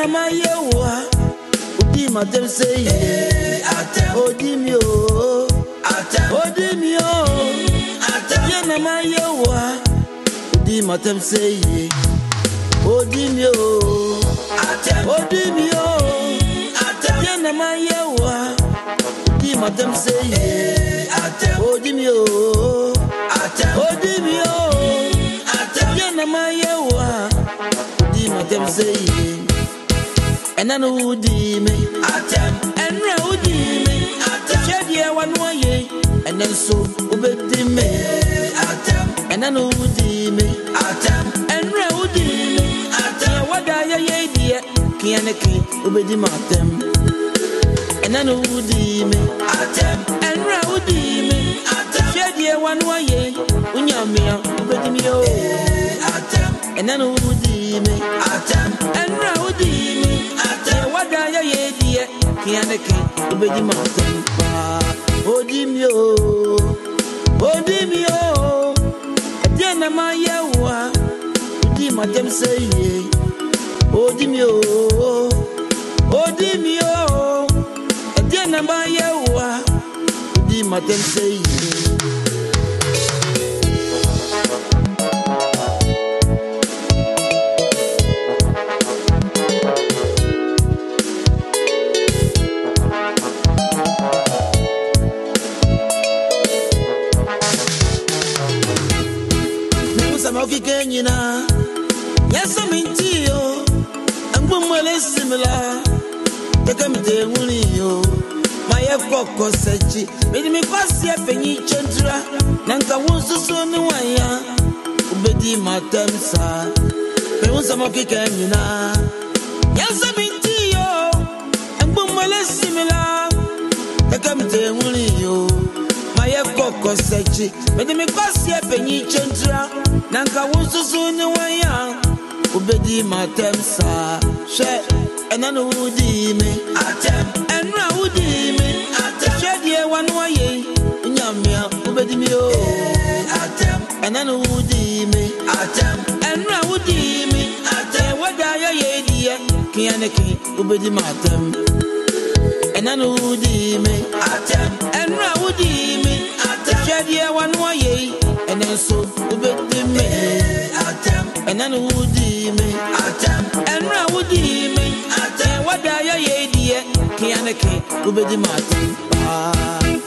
my yewa. Udi madam say Odimio Odimio Yana my yewa. Udi madam say Odimio Odimio Yana my yewa. Udi madam say Odimio Odimio Yana my yewa. Udi madam say and I know who did me, and now did me, shed ye one way, and then so obey me, and I know who did me, and now did me, what I dear, Kianaki, obey Martin, and I know who did me, and now did me, shed ye one way, Unyamia, obey me, and I know who did me, and now did me. What are you, dear? Kianaki, obey mountain. Odimio, Odimio, Diana Maya, Udima them say, Odimio, Odimio, Diana Maya, Udima them say. Yes, I'm in Tio, and Bumwell similar. Take him to Willie, my F. Sachi, made me pass your penny chentra, Nanka wants to soon the wire, Ubedi Matemsa. There was some of Kikanyina. Yes, I'm in Tio, and Bumwell similar. Take him to Willie. Koko sechi, mede me pass ye penny chentra, Nanka wonso so ne wanya, Ubedi Matemsa, she, and I know who di me, and now who di me, shed ye one way, Yamia, Ubedi me, and I know who di me, and now who di me, what are ye, dear, Kianaki, Ubedi Matem, and I know who di me, and now who di me. Shadia one way, and then so obey me, and then would me, and now would me, what are you, dear? Kianaki, obey the Martin.